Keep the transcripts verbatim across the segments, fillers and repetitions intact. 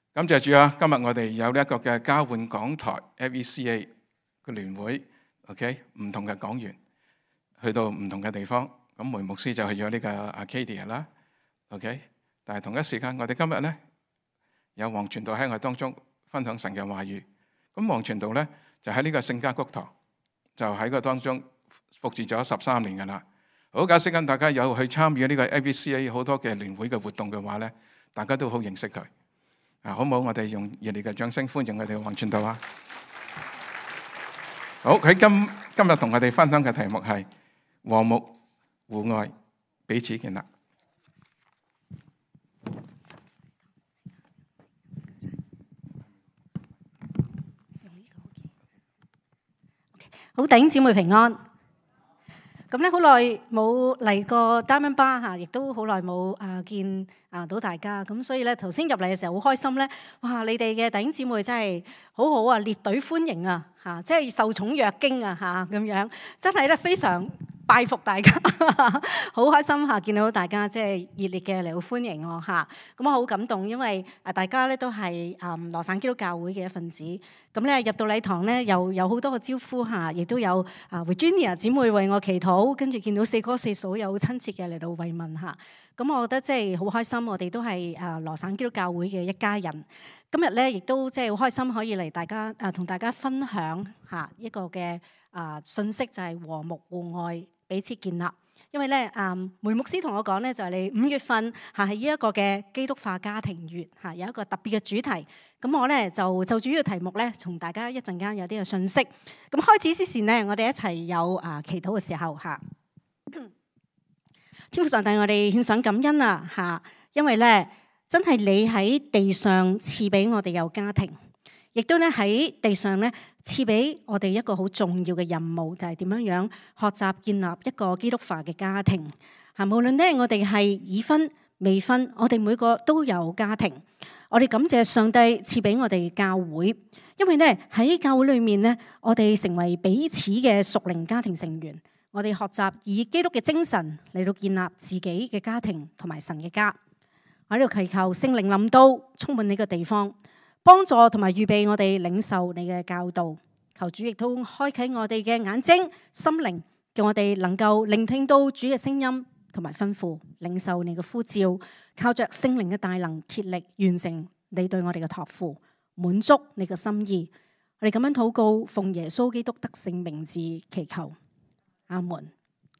感謝主啊！今日我哋有呢一個嘅交換講台 F E C A 嘅聯會 ，OK， 唔同嘅講員去到唔同嘅地方。咁梅牧師就去咗呢個 Arcadia 啦 ，OK。但係同一時間，我哋今日咧有黃傳道喺我哋當中分享神嘅話語。咁黃傳道咧就喺呢個聖家谷堂，就喺個當中服侍咗十三年噶啦。好解釋緊，大家有去參與呢個 F E C A 好多嘅聯會嘅活動嘅話咧，大家都好認識佢。啊，好唔好？我哋用熱烈嘅掌聲歡迎我哋嘅黃傳道啊！好，佢今今日同我哋分享嘅題目係和睦互愛，彼此建立。 好，弟兄姊妹平安。咁咧好耐冇嚟過 Diamond Bar 嚇，亦都好耐冇啊見啊到大家。咁所以咧頭先入嚟嘅時候好開心咧，哇！你哋嘅弟兄姊妹真係好好啊，列隊歡迎啊嚇，即係受寵若驚啊嚇咁樣，真係咧非常拜服大家，好開心嚇見到大家即係熱烈嘅嚟到歡迎我嚇，咁我好感動，因為啊大家咧都係啊羅省基督教會嘅一份子，咁咧入到禮堂咧又有好多個招呼嚇，亦都有啊 Virginia 姊妹為我祈禱，跟住見到四哥四嫂有好親切嘅嚟到慰問嚇，咁我覺得即係好開心，我哋都係啊羅省基督教會嘅一家人。今日咧亦都即係好開心可以嚟大家啊同大家分享嚇一個嘅啊信息，就係和睦互愛，彼此建立。因為咧啊梅牧師同我講咧，就係你五月份嚇係呢一個嘅基督化家庭月嚇，有一個特別嘅主題。咁我咧就就住呢個題目咧，同大家一陣間有啲嘅信息。咁開始之前咧，我哋一齊有啊祈禱嘅時候嚇。天父上帝，我哋獻上感恩啊嚇，因為咧真係你喺地上賜俾我哋有家庭，亦都咧喺地上咧賜俾我哋一個好重要嘅任務，就係點樣樣學習建立一個基督化嘅家庭嚇。無論咧我哋係已婚未婚，我哋每個都有家庭。我哋感謝上帝賜俾我哋教會，因為咧喺教會裏面咧，我哋成為彼此嘅屬靈家庭成員。我哋學習以基督嘅精神嚟到建立自己嘅家庭同埋神嘅家。我喺度祈求聖靈臨到，充滿呢個地方，幫助同埋預備我哋領受你嘅教導。求主亦都開啟我哋嘅眼睛、心靈，叫我哋能夠聆聽到主嘅聲音同埋吩咐，領受你嘅呼召，靠着聖靈嘅大能竭力完成你對我哋嘅託付，滿足你嘅心意。我哋咁樣禱告，奉耶穌基督得勝名字祈求。阿門。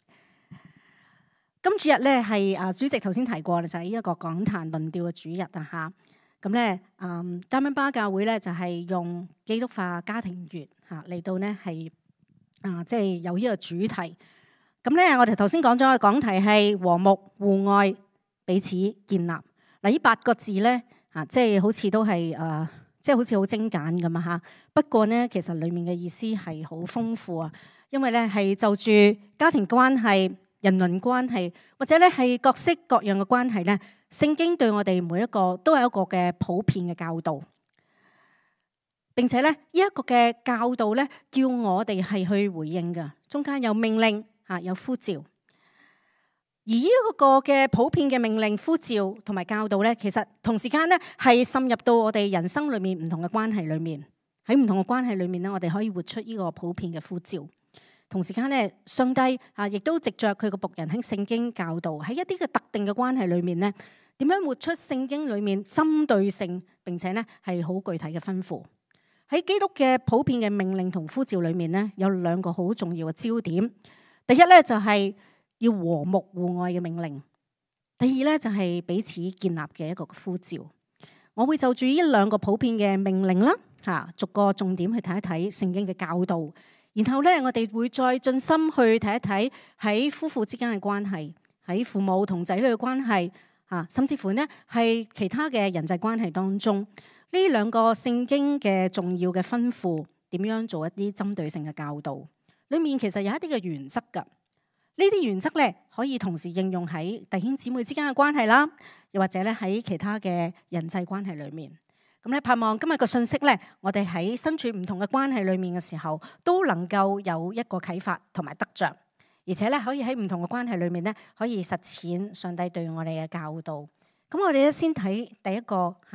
今主日咧係啊主席頭先提過，就係呢一個講壇論調嘅主日啊嚇。咁咧，嗯，Diamond Bar教會咧就係用基督化家庭月嚇嚟到咧係啊，即係有呢個主題。咁咧，我哋頭先講咗嘅講題係和睦互愛，彼此建立。嗱，呢八個字咧嚇，即係好似都係誒，即係好似好精簡咁啊嚇。不過咧，其實裡面嘅意思係好豐富啊。因為咧係就住家庭關係、人倫關係，或者咧係各式各樣嘅關係咧，聖經對我哋每一個都係一個嘅普遍嘅教導。並且咧呢一個嘅教導咧，叫我哋係去回應嘅，中間有命令嚇，有呼召。而呢一個嘅普遍嘅命令、呼召同埋教導咧，其實同時間咧係滲入到我哋人生裏面唔同嘅關係裏面。喺唔同嘅關係裏面咧，我哋可以活出呢個普遍嘅呼召。同時間咧，上帝啊，亦都藉着佢個僕人喺聖經教導，喺一啲嘅特定嘅關係裏面咧，點樣活出聖經裏面針對性並且咧係好具體嘅吩咐。喺基督嘅普遍嘅命令同呼召裏面咧，有兩個好重要嘅焦點。第一咧就係要和睦互愛嘅命令；第二咧就係彼此建立嘅一個呼召。我會就住呢兩個普遍嘅命令啦，嚇逐個重點去睇一睇聖經嘅教導。然後咧，我哋會再盡心去睇一睇喺夫婦之間嘅關係，喺父母同仔女嘅關係，嚇，甚至乎呢係其他嘅人際關係當中，呢兩個聖經嘅重要嘅吩咐，點樣做一啲針對性嘅教導？裡面其實有一啲嘅原則㗎。呢啲原則咧，可以同時應用喺弟兄姊妹之間嘅關係啦，又或者咧喺其他嘅人際關係裡面。咁咧，盼望今日個信息咧，我哋喺身處唔同嘅關係裏面嘅時候，都能夠有一個啟發同埋得着，而且咧可以喺唔同嘅關係裏面咧，可以實踐上帝對我哋嘅教導。咁我哋咧先睇第一個嚇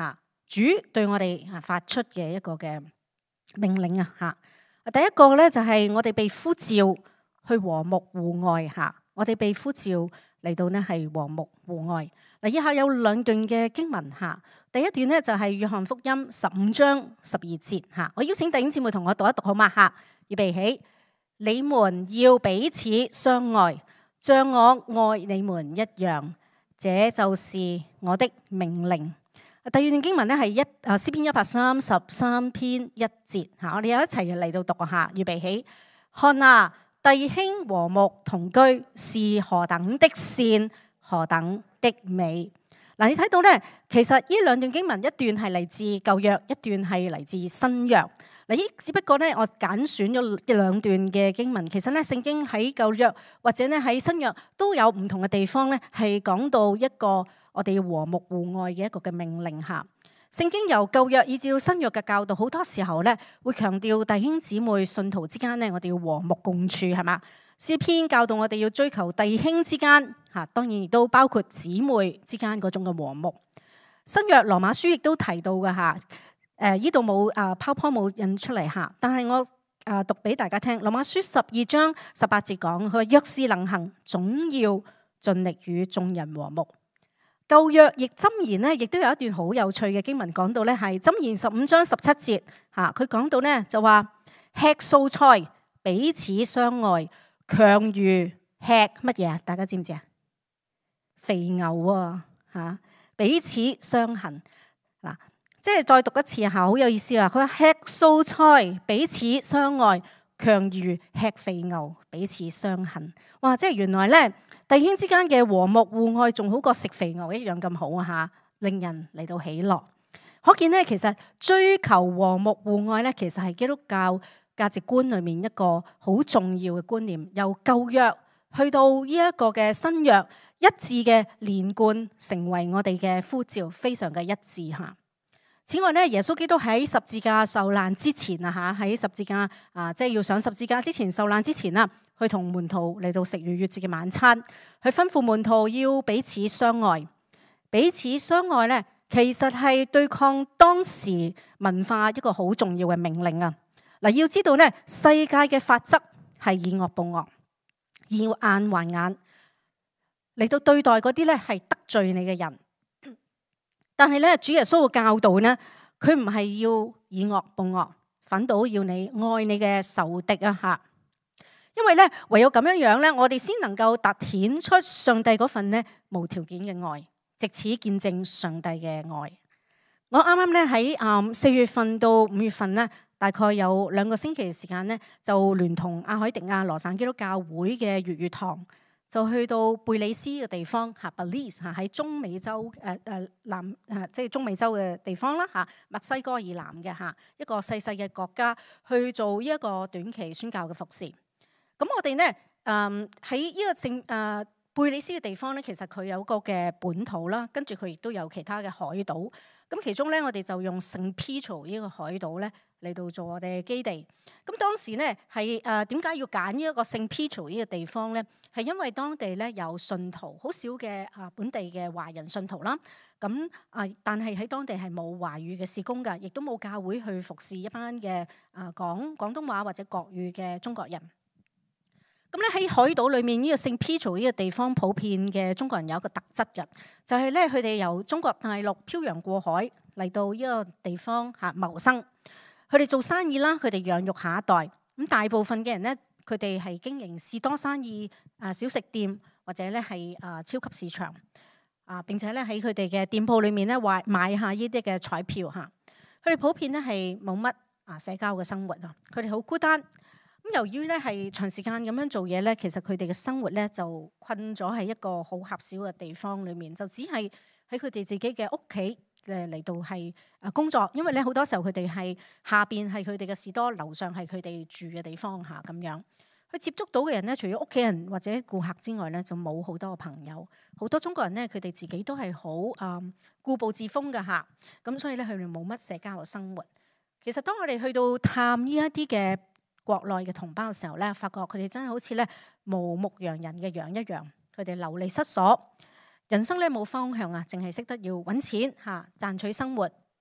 主對我哋啊發出嘅一個嘅命令啊嚇。第一個咧就係我哋被呼召去和睦互愛嚇，我哋被呼召嚟到呢係和睦互愛。嗱，以下有兩段嘅經文嚇。第一段呢就係約翰福音十五章十二節嚇。我邀請弟兄姊妹同我讀一讀好嗎嚇？預備起，你們要彼此相愛，像我愛你們一樣，這就是我的命令。第二段經文咧係一啊詩篇一百三十三篇一節嚇，我哋又一齊嚟到讀下。預備起，看啊，弟兄和睦同居是何等的善，何等的美。嗱，你睇到咧，其實呢兩段經文，一段係嚟自舊約，一段係嚟自新約。嗱，呢只不過咧，我揀選咗一兩段嘅經文。其實咧，聖經喺舊約或者咧喺新約都有唔同嘅地方咧，係講到一個我哋要和睦互愛嘅一個嘅命令下。聖經由舊約以至到新約嘅教導，好多時候咧會強調弟兄姊妹信徒之間咧，我哋要和睦共處，係嘛？詩篇教導我哋要追求弟兄之間嚇，當然亦都包括姊妹之間嗰種嘅和睦。新約羅馬書亦都提到嘅嚇，誒呢度冇啊 PowerPoint 冇印出嚟嚇，但係我啊讀俾大家聽。羅馬書十二章十八節講，佢話若是能行，總要盡力與眾人和睦。舊約亦箴言咧，亦都有一段好有趣嘅經文講到咧，係箴言十五章十七節嚇，佢講到咧就話吃素菜彼此相愛，強如吃乜嘢啊？大家知唔知啊？肥牛啊嚇，彼此相恨嗱，即係再讀一次嚇，好有意思啊！佢話吃素菜彼此相愛，強如吃肥牛彼此相恨。哇！即係原來咧，弟兄之間嘅和睦互愛仲好過食肥牛一樣咁好啊嚇，令人嚟到喜樂。可見咧，其實追求和睦互愛咧，其實係基督教價值觀裏面一個好重要嘅觀念。由舊約去到呢一個嘅新約，一致嘅連貫成為我哋嘅呼召，非常嘅一致嚇。此外咧，耶穌基督喺十字架受難之前啊嚇，喺十字架啊，即係要上十字架之前受難之前啦，去同門徒嚟到食逾越節嘅晚餐，去吩咐門徒要彼此相愛。彼此相愛咧，其實係對抗當時文化一個好重要嘅命令啊！嗱，要知道咧，世界嘅法則係以惡報惡，以眼還眼，嚟到對待嗰啲咧係得罪你嘅人。但係咧，主耶穌嘅教導咧，佢唔係要以惡報惡，反倒要你愛你嘅仇敵啊！嚇，因為咧，唯有咁樣樣咧，我哋先能夠凸顯出上帝嗰份咧無條件嘅愛，藉此見證上帝嘅愛。我啱啱咧喺誒四月份到五月份咧，大概有兩個星期嘅時間咧，就聯同阿海迪亞羅省基督教會嘅粵語堂，就去到貝里斯嘅地方嚇 Belize 嚇，喺中美洲誒誒南誒即係中美洲嘅地方啦嚇，墨西哥以南嘅嚇一個細細嘅國家，去做呢一個短期宣教嘅服侍。咁我哋咧誒喺呢個聖誒貝里斯嘅地方咧，其實佢有個嘅本土啦，跟住佢亦都有其他嘅海島。咁其中咧，我哋就用聖 Pedro 呢個海島咧嚟到做我哋嘅基地。咁當時咧係誒點解要揀呢一個聖 Pedro 呢個地方咧？係因為當地咧有信徒，好少嘅啊本地嘅華人信徒啦。咁啊，但係喺當地係冇華語嘅事工㗎，亦都冇教會去服侍一班嘅啊講廣東話或者國語嘅中國人。咁咧喺海島裏面呢個聖 Pedro 呢個地方，普遍嘅中國人有一個特質嘅，就係咧佢哋由中國大陸漂洋過海嚟到呢個地方嚇謀生。佢哋做生意啦，佢哋養育下一代。咁大部分嘅人咧，佢哋係經營士多生意、啊小食店或者咧係啊超級市場啊，並且咧喺佢哋嘅店鋪裏面咧賣買下呢啲嘅彩票嚇。佢哋普遍咧係冇乜啊社交嘅生活啊，佢哋好孤單。咁由於咧係長時間咁樣做嘢咧，其實佢哋嘅生活咧就困咗喺一個好狹小嘅地方裏面，就只係喺佢哋自己嘅屋企誒嚟到係啊工作。因為咧好多時候佢哋係下邊係佢哋嘅士多，樓上係佢哋住嘅地方嚇咁樣。佢接觸到嘅人咧，除咗屋企人或者顧客之外咧，就冇好多個朋友。好多中國人咧，佢哋自己都係好誒固步自封嘅嚇，咁所以咧佢哋冇乜社交嘅生活。其實當我哋去到探呢一啲嘅國內嘅同胞嘅時候咧，發覺佢哋真係好似咧無牧羊人嘅羊一樣，佢哋流離失所，人生咧冇方向啊，淨係識得要揾錢嚇賺取生活，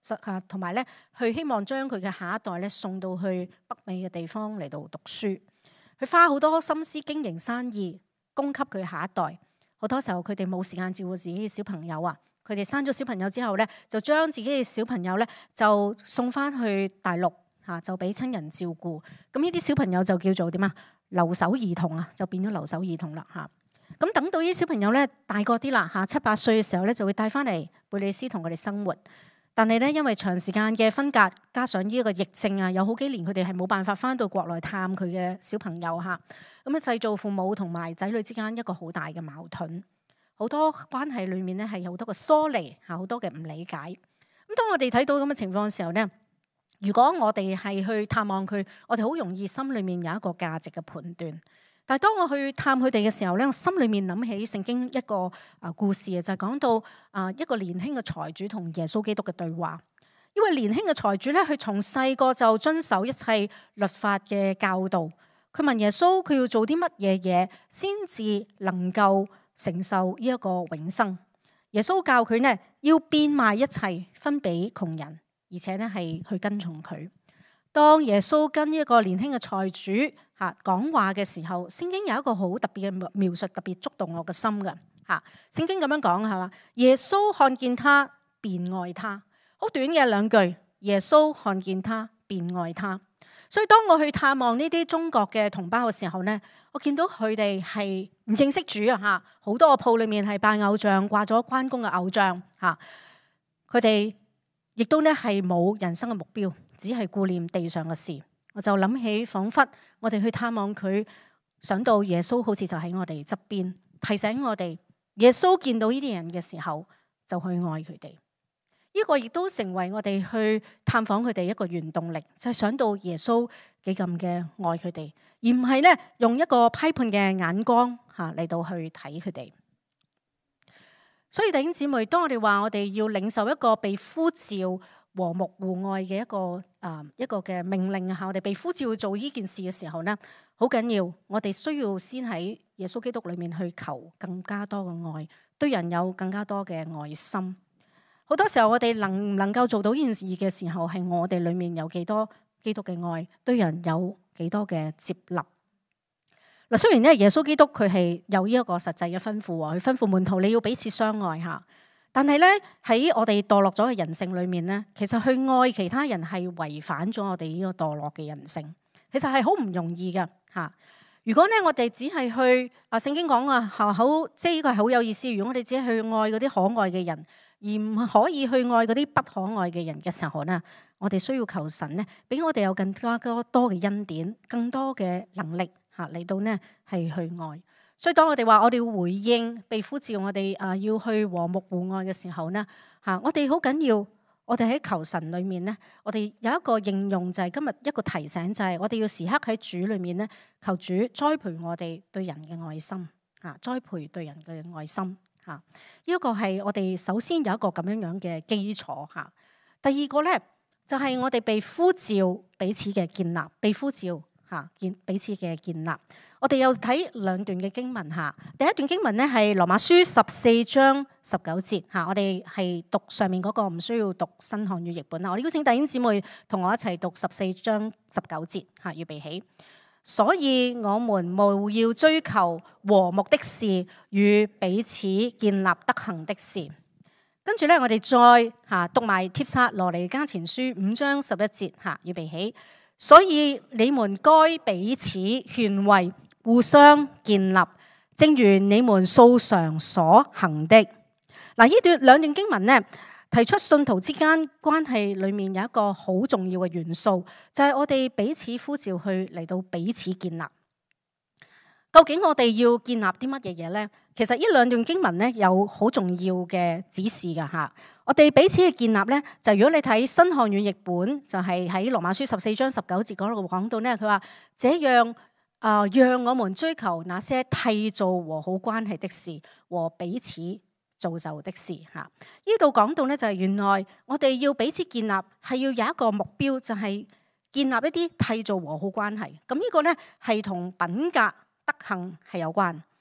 啊，同埋咧去希望將佢嘅下一代咧送到去北美嘅地方嚟到讀書。佢花好多心思經營生意，供給佢下一代。好多時候佢哋冇時間照顧自己嘅小朋友啊，佢哋生咗小朋友之後咧，就將自己嘅小朋友咧就送翻去大陸嚇，就俾親人照顧。咁呢啲小朋友就叫做點啊？留守兒童啊，就變咗留守兒童啦嚇。咁等到啲小朋友咧大個啲啦嚇，七八歲嘅時候咧，就會帶翻嚟貝里斯同佢哋生活。但係咧，因為長時間嘅分隔，加上呢一個疫症啊，有好幾年佢哋係冇辦法翻到國內探佢嘅小朋友嚇，咁啊製造父母同埋仔女之間一個好大嘅矛盾，好多關係裡面咧係有好多嘅疏離嚇，好多嘅唔理解。咁當我哋睇到咁嘅情況嘅時候咧，如果我哋係去探望佢，我哋好容易心裡面有一個價值嘅判斷。但係當我去探佢哋嘅時候咧，我心裏面諗起聖經一個啊故事啊，就係講到啊一個年輕嘅財主同耶穌基督嘅對話。因為年輕嘅財主咧，佢從細個就遵守一切律法嘅教導。佢問耶穌，佢要做啲乜嘢嘢先至能夠承受呢一個永生？耶穌教佢呢，要變賣一切，分俾窮人，而且呢係去跟從佢。當耶穌跟呢一個年輕嘅財主嚇講話嘅時候，聖經有一個好特別嘅描述，特別觸動我嘅心嘅嚇。聖經咁樣講係嘛？耶穌看見他，便愛他。好短嘅兩句，耶穌看見他，便愛他。所以當我去探望呢啲中國嘅同胞嘅時候呢，我見到佢哋係唔認識主啊嚇，好多個鋪裏面係拜偶像，掛咗關公嘅偶像嚇。佢哋亦都呢係冇人生嘅目標，只係顧念地上嘅事。我就諗起，彷彿我哋去探望佢，想到耶穌好似就喺我哋側邊，提醒我哋耶穌見到呢啲人嘅時候，就去愛佢哋。呢個亦都成為我哋去探訪佢哋一個原動力，就係想到耶穌幾咁嘅愛佢哋，而唔係咧用一個批判嘅眼光嚇嚟到去睇佢哋。所以弟兄姊妹，當我哋話我哋要領受一個被呼召和睦互愛嘅一個啊一個嘅命令嚇，我哋被呼召做呢件事嘅時候呢，好緊要，我哋需要先喺耶穌基督裏面去求更加多嘅愛，對人有更加多嘅愛心。好多時候我哋能唔能夠做到呢件事嘅時候，係我哋裏面有幾多基督嘅愛，對人有幾多嘅接納。嗱，雖然咧耶穌基督佢係有呢一個實際嘅吩咐喎，佢吩咐門徒你要彼此相愛嚇。但係咧喺我哋墮落咗嘅人性裏面咧，其實去愛其他人係違反咗我哋呢個墮落嘅人性，其實係好唔容易㗎嚇。如果咧我哋只係去啊聖經講啊好，即係呢個係好有意思。如果我哋只係去愛嗰啲可愛嘅人，而唔可以去愛嗰啲不可愛嘅人嘅時候呢，我哋需要求神呢，俾我哋有更加多嘅恩典，更多嘅能力嚇嚟到呢係去愛。所以當我哋話我哋要回應被呼召，我哋啊要去和睦互愛嘅時候呢，嚇，我哋好緊要。我哋喺求神裏面呢，我哋有一個應用就係今日一個提醒，就係我哋要時刻喺主裏面呢，求主栽培我哋對人嘅愛心嚇，栽培對人嘅愛心。嚇，呢一個係我哋首先有一個咁樣樣嘅基礎嚇。第二個咧就係我哋被呼召彼此嘅建立，被呼召嚇建彼此嘅建立。我哋又睇兩段嘅經文嚇。第一段經文咧係羅馬書十四章十九節嚇。我哋係讀上面嗰個，唔需要讀新漢語譯本啦。我哋邀請弟兄姊妹同我一齊讀十四章十九節嚇，預備起。所以我們務要追求和睦的事與彼此建立德行的事。跟住咧，我哋再嚇讀埋帖撒羅尼迦前書五章十一節嚇，預備起。所以你們該彼此勸慰，互相建立，正如你們素常所行的。嗱，呢段兩段經文呢，提出信徒之間關係裏面有一個好重要嘅元素，就係我哋彼此呼召去嚟到彼此建立。究竟我哋要建立啲乜嘢嘢呢？其實呢兩段經文呢，有好重要嘅指示噶吓。我哋彼此嘅建立呢，就如果你睇新漢語譯本，就係喺羅馬書十四章十九節嗰度講到呢，佢話這樣啊、呃，讓我們追求那些締造和好關係的事和彼此造就的事嚇。呢度講到咧，就係原來我哋要彼此建立，係要有一個目標，就係建立一啲締造和好關係。咁呢個咧係同品格德行係有關。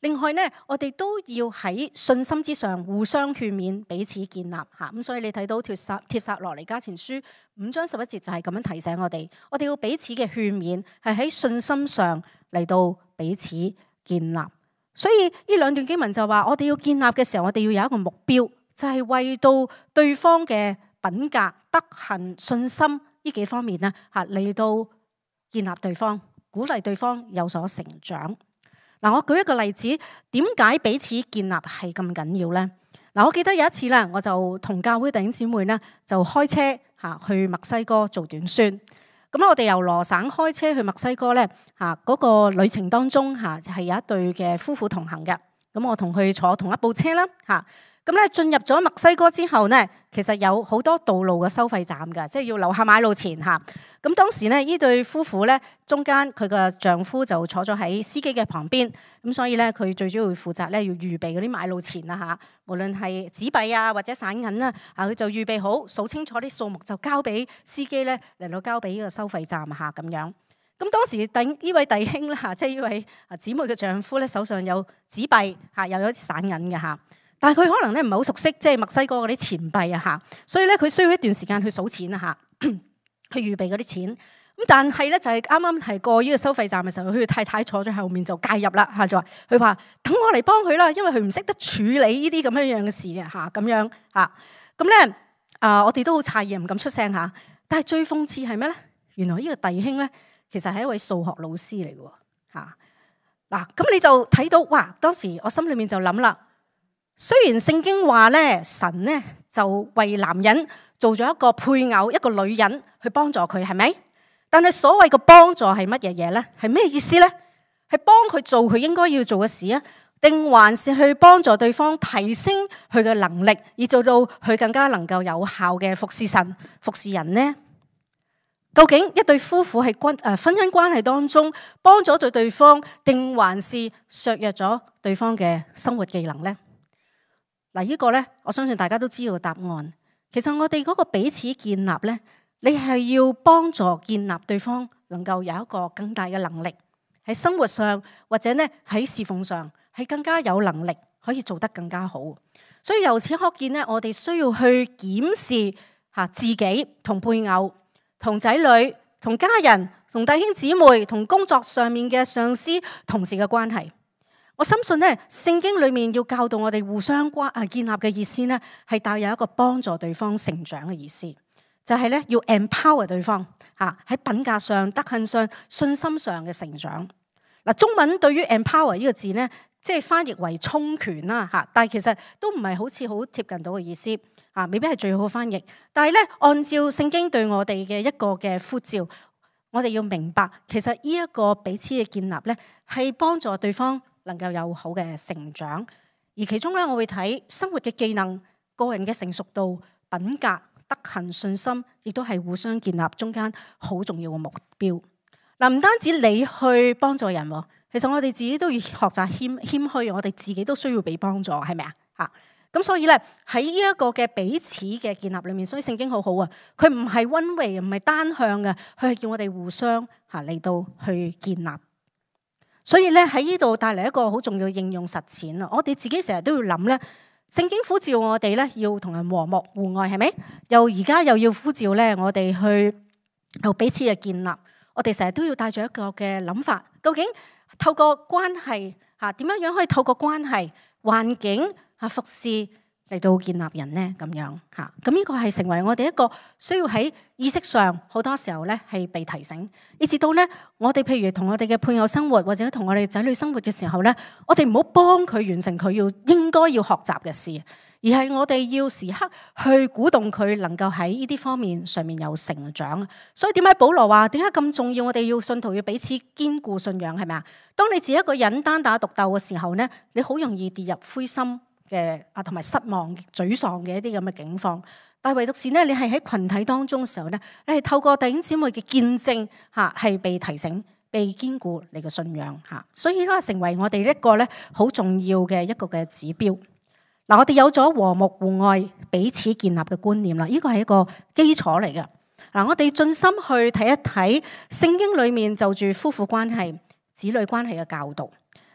另外咧，我哋都要喺信心之上互相勸勉，彼此建立嚇。咁所以你睇到帖撒帖撒羅尼迦前書五章十一節就係咁樣提醒我哋，我哋要彼此嘅勸勉係喺信心上嚟到彼此建立。所以呢兩段經文就話，我哋要建立嘅時候，我哋要有一個目標，就係為到對方嘅品格、德行、信心呢幾方面咧嚇嚟到建立對方，鼓勵對方有所成長。嗱，我舉一個例子，點解彼此建立係咁緊要呢？嗱，我記得有一次咧，我就同教會弟兄姊妹咧就開車嚇去墨西哥做短宣。咁我哋由羅省開車去墨西哥咧嚇，嗰個旅程當中嚇係有一對嘅夫婦同行嘅。咁我同佢坐同一部車啦嚇。咁咧進入咗墨西哥之後咧，其實有好多道路嘅收費站㗎，即係要留下買路錢嚇。咁當時咧，呢對夫婦咧，中間佢嘅丈夫就坐咗喺司機嘅旁邊，咁所以咧佢最主要負責咧要預備嗰啲買路錢啦嚇，無論係紙幣啊或者散銀啦，啊佢就預備好數清楚啲數目就交俾司機咧嚟到交俾呢個收費站嚇咁樣。咁當時弟呢位弟兄啦嚇，即係呢位啊姊妹嘅丈夫咧手上有紙幣嚇，又有啲散銀嘅嚇。但係佢可能咧唔係好熟悉，即係墨西哥嗰啲錢幣啊嚇，所以咧佢需要一段時間去數錢啊嚇，去預備嗰啲錢。咁但係咧就係啱啱係過呢個收費站嘅時候，佢太太坐咗喺後面就介入啦嚇，就話佢話等我嚟幫佢啦，因為佢唔識得處理呢啲咁樣樣嘅事嘅嚇，咁樣嚇。咁咧啊，我哋都好詫異，唔敢出聲嚇。但係最諷刺係咩咧？原來呢個弟兄咧其實係一位數學老師嚟嘅喎嚇。嗱，咁你就睇到哇，當時我心裏面就諗啦。雖然聖經話咧，神咧就為男人做咗一個配偶，一個女人去幫助佢，係咪？但係所謂嘅幫助係乜嘢嘢咧？係咩意思咧？係幫佢做佢應該要做嘅事啊，定還是去幫助對方提升佢嘅能力，以做到佢更加能夠有效嘅服侍神、服侍人呢？究竟一對夫婦喺婚誒婚姻關係當中幫咗對對方，定還是削弱咗對方嘅生活技能咧？嗱，呢個咧，我相信大家都知道答案。其實我哋嗰個彼此建立咧，你係要幫助建立對方能夠有一個更大嘅能力，喺生活上或者咧喺侍奉上係更加有能力可以做得更加好。所以由此可見咧，我哋需要去檢視嚇自己同配偶、同仔女、同家人、同弟兄姊妹、同工作上面嘅上司、同事嘅關係。我深信咧，聖經裏面要教導我哋互相關啊建立嘅意思咧，係帶有一個幫助對方成長嘅意思，就係咧要 empower 對方嚇喺品格上、德行上、信心上嘅成長。嗱，中文對於 empower 呢個字咧，即係翻譯為充權啦嚇，但係其實都唔係好似好貼近到嘅意思嚇，未必係最好翻譯。但係咧，按照聖經對我哋嘅一個嘅呼召，我哋要明白，其實呢一個彼此嘅建立咧，係幫助對方能夠有好嘅成長，而其中咧，我會睇生活嘅技能、個人嘅成熟度、品格、德行、信心，亦都係互相建立中間好重要嘅目標。嗱，唔單止你去幫助人，其實我哋自己都要學習謙謙虛，我哋自己都需要俾幫助，係咪啊？嚇！咁所以咧，喺呢一個嘅彼此嘅建立裏面，所以聖經好好啊，佢唔係 one way，唔係單向嘅，佢係叫我哋互相嚇嚟到去建立。所以咧喺呢度帶嚟一個好重要嘅應用實踐啊！我哋自己成日都要諗咧，聖經呼召我哋咧要同人和睦互愛，係咪？又而家又要呼召咧我哋去又彼此嘅建立，我哋成日都要帶住一個嘅諗法，究竟透過關係嚇點樣樣可以透過關係環境嚇服侍嚟到建立人呢？咁樣嚇，咁呢個係成為我哋一個需要喺意識上好多時候咧係被提醒，以至到咧我哋譬如同我哋嘅配偶生活，或者同我哋仔女生活嘅時候咧，我哋唔好幫佢完成佢要應該要學習嘅事，而係我哋要時刻去鼓動佢能夠喺呢啲方面上面有成長。所以點解保羅話點解咁重要？我哋要信徒要彼此堅固信仰，係咪啊？當你自己一個人單打獨鬥嘅時候咧，你好容易跌入灰心嘅啊，同埋失望、沮喪嘅一啲咁嘅境況。但係唯獨是咧，你係喺群體當中嘅時候咧，你係透過弟兄姊妹嘅見證嚇，係被提醒、被堅固你嘅信仰嚇。所以咧，成為我哋一個咧好重要嘅一個嘅指標。嗱，我哋有咗和睦互愛、彼此建立嘅觀念啦，呢個係一個基礎嚟嘅。嗱，我哋盡心去睇一睇聖經裡面就住夫婦關係、子女關係嘅教導。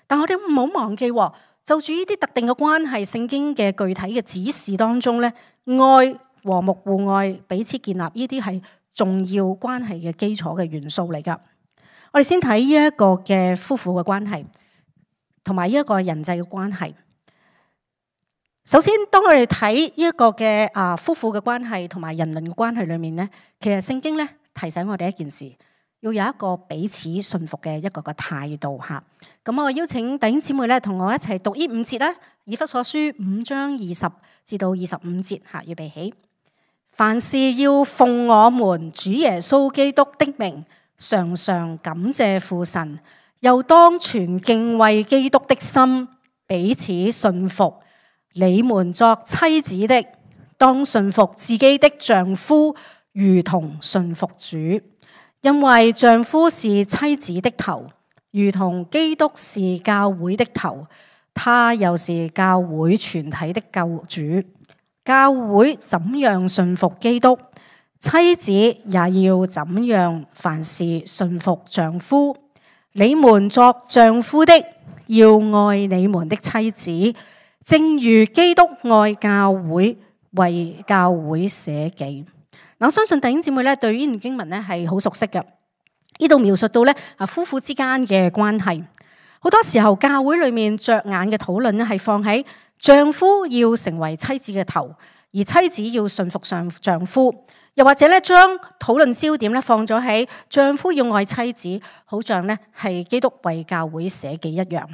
但我哋唔好忘記，就住呢啲特定嘅關係，聖經嘅具體嘅指示當中咧，愛、和睦互愛、彼此建立，呢啲係重要關係嘅基礎嘅元素嚟噶。我哋先睇呢一個嘅夫婦嘅關係，同埋呢一個人際嘅關係。首先，當我哋睇呢一個嘅啊夫婦嘅關係同埋人倫嘅關係裏面咧，其實聖經咧提醒我哋一件事，要有一個彼此順服嘅一個嘅態度吓。咁我邀請弟兄姊妹咧，同我一齊讀呢五節啦，以弗所書五章二十至到二十五節吓，預備起。凡事要奉我們主耶穌基督的名，常常感謝父神，又當存敬畏基督的心，彼此順服。你們作妻子的，當順服自己的丈夫，如同順服主。因為丈夫是妻子的頭，如同基督是教會的頭，他又是教會全體的救主。教會怎樣順服基督，妻子也要怎樣凡事順服丈夫。你們作丈夫的，要愛你們的妻子，正如基督愛教會，為教會捨己。嗱，我相信弟兄姊妹咧對呢段經文咧係好熟悉嘅。呢度描述到咧啊夫婦之間嘅關係，好多時候教會裏面着眼嘅討論咧係放喺丈夫要成為妻子嘅頭，而妻子要順服上丈夫，又或者咧將討論焦點咧放咗喺丈夫要愛妻子，好像咧係基督為教會捨己一樣。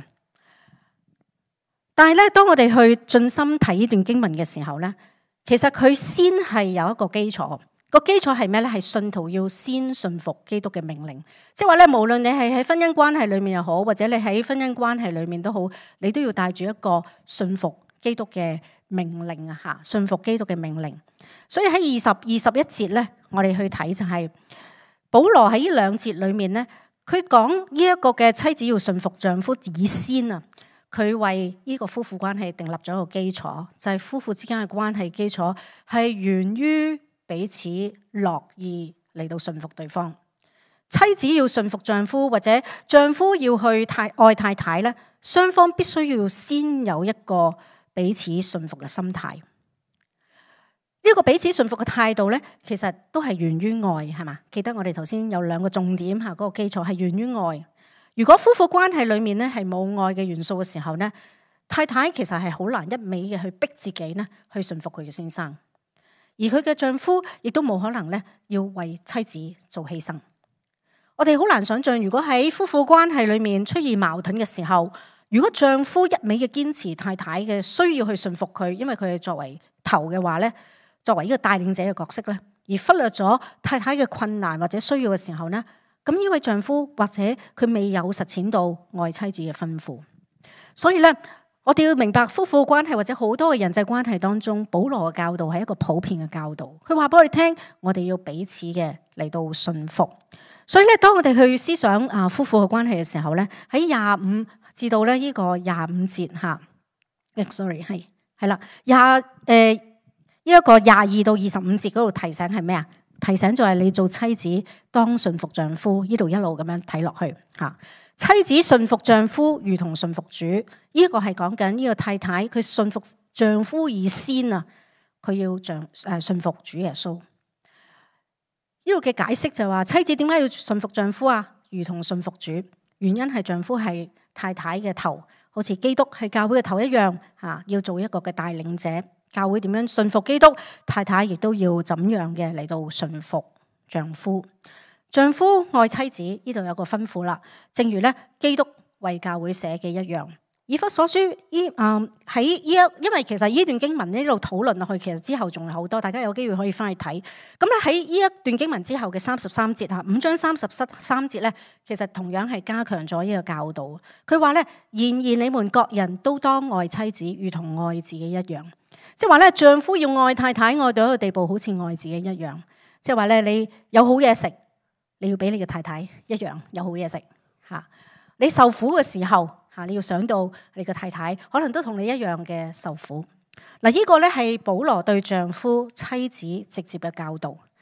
但係咧，當我哋去盡心睇呢段經文嘅時候咧，其實佢先係有一個基礎。個基礎係咩咧？係信徒要先順服基督嘅命令，即係話咧，無論你係喺婚姻關係裏面又好，或者你喺婚姻關係裏面都好，你都要帶住一個順服基督嘅命令啊！吓，順服基督嘅命令。所以喺二十、二十一節咧，我哋去睇就係、是、保羅喺呢兩節裏面咧，佢講呢一個嘅妻子要順服丈夫以先啊，佢為呢個夫婦關係訂立咗一個基礎，就係、是、夫婦之間嘅關係基礎係源於彼此樂意嚟到順服對方。妻子要順服丈夫，或者丈夫要去太愛太太咧，雙方必須要先有一個彼此順服嘅心態。呢、這個彼此順服嘅態度咧，其實都係源於愛，係嘛？記得我哋頭先有兩個重點吓，嗰、那個基礎係源於愛。如果夫婦關係裏面咧係冇愛嘅元素嘅時候咧，太太其實係好難一味嘅去逼自己咧去順服佢嘅先生。而佢嘅丈夫亦都冇可能咧，要為妻子做犧牲。我哋好難想象，如果喺夫婦關係裏面出現矛盾嘅時候，如果丈夫一味嘅堅持太太嘅需要去順服佢，因為佢係作為頭嘅話咧，作為呢個帶領者嘅角色咧，而忽略咗太太嘅困難或者需要嘅時候咧，咁呢位丈夫或者佢未有實踐到愛妻子嘅吩咐。所以咧，我哋要明白夫婦關係或者好多嘅人際關係當中，保羅嘅教導係一個普遍嘅教導。佢話俾我哋聽，我哋要彼此嘅嚟到順服。所以咧，當我哋去思想啊夫婦嘅關係嘅時候咧，喺廿五至到咧呢個廿五節吓，sorry 係係啦，廿誒呢一個廿二到二十五節嗰度提醒係咩啊？提醒就係你做妻子當順服丈夫，呢度一路咁樣睇落去吓。妻子順服丈夫如同順服主，呢、這個係講緊呢個太太佢順服丈夫以先啊，佢要丈誒順服主耶穌。呢度嘅解釋就話妻子點解要順服丈夫啊？如同順服主，原因係丈夫係太太嘅頭，好似基督係教會嘅頭一樣吓，要做一個嘅帶領者。教會點樣順服基督，太太亦都要怎樣嘅嚟到順服丈夫。丈夫愛妻子，呢度有個吩咐啦，正如咧基督為教會捨己一樣。以弗所書依誒喺呢一，因為其實呢段經文呢度討論落去，其實之後仲有好多，大家有機會可以翻去睇。咁咧喺呢一段經文之後嘅三十三節吓，五章三十三節咧，其實同樣係加強咗呢個教導。佢話咧，然而你們各人都當愛妻子，如同愛自己一樣。即係話咧，丈夫要愛太太，愛到一個地步，好似愛自己一樣。即係話咧，你有好嘢食，你要俾你嘅太太一樣有好嘢食吓。你受苦嘅時候吓，你要想到你嘅太太可能都同你一樣嘅受苦。嗱，呢個咧係保羅對丈夫妻子直接嘅教導。